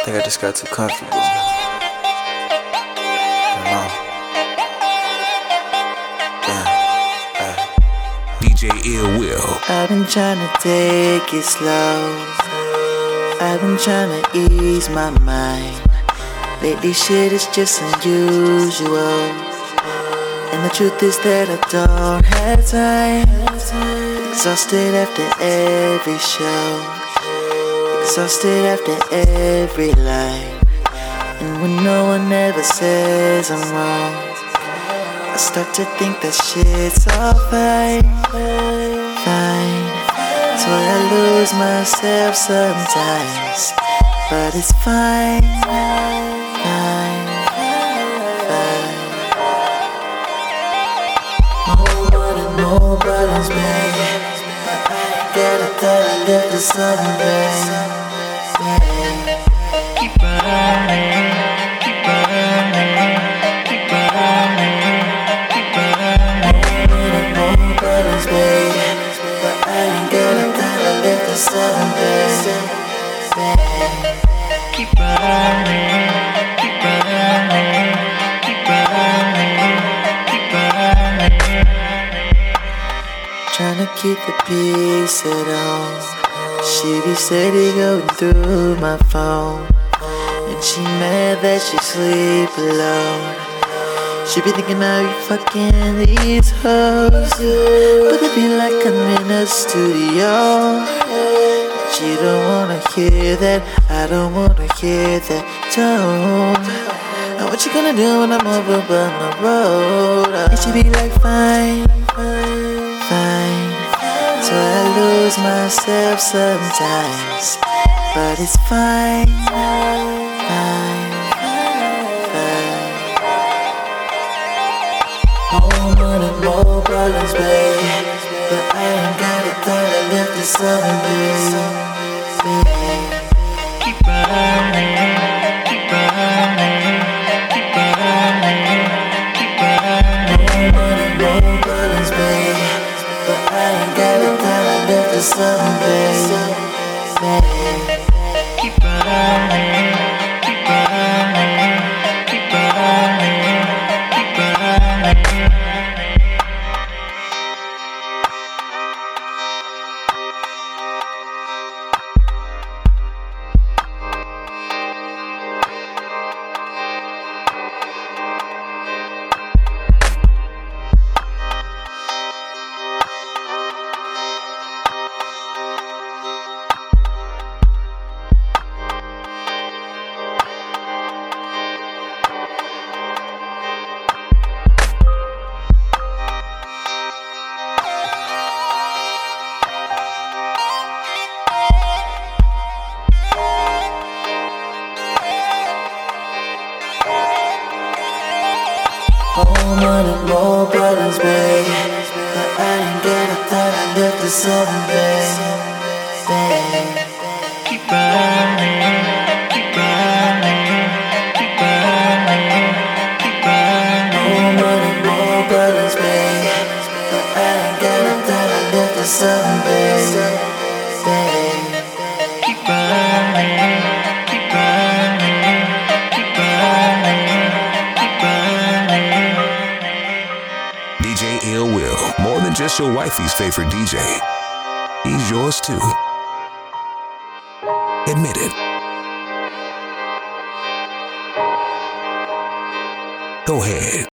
think I just got too comfortable. I don't know. DJ Ill Will. I've been trying to take it slow. I've been trying to ease my mind. Lately shit is just unusual, and the truth is that I don't have time. Exhausted after every show, exhausted after every line. And when no one ever says I'm wrong, I start to think that shit's all fine, fine. So I lose myself sometimes, but it's fine, fine, fine. More money, more balance, babe. I ain't got a thought I left the sun, babe. Keep burning, keep burning, keep burning, keep burning. More balance, babe. But I ain't got a thought I left the sun, babe. Keep burning, keep burning, keep burning, keep burning. Tryna keep the peace at home. She be steady going through my phone, and she mad that she sleep alone. She be thinking how you fucking these hoes, but it be like I'm in a studio. She don't wanna hear that, I don't wanna hear that tone. And what you gonna do when I'm over on the road? And she be like, fine, fine. So I lose myself sometimes, but it's fine, fine, fine. More money, more problems, babe. But I ain't got a thought I left the sun, babe. Keep burning, keep burning, keep burning, keep burning. More money, more problems, babe. But I ain't got a thought I left the sun, babe. Keep burning, keep burning, keep burning, keep burning. More money, more problems, babe. But I ain't got a thought I left the sun, babe. Keep burning, keep burning, keep burning, keep burning. More money, more problems, babe. But I ain't got a thought I left the sun, babe. Keep burning, keep burning, keep burning, keep burning. DJ Ill Will. More than just your wifey's favorite DJ. He's yours too. Admit it. Go ahead.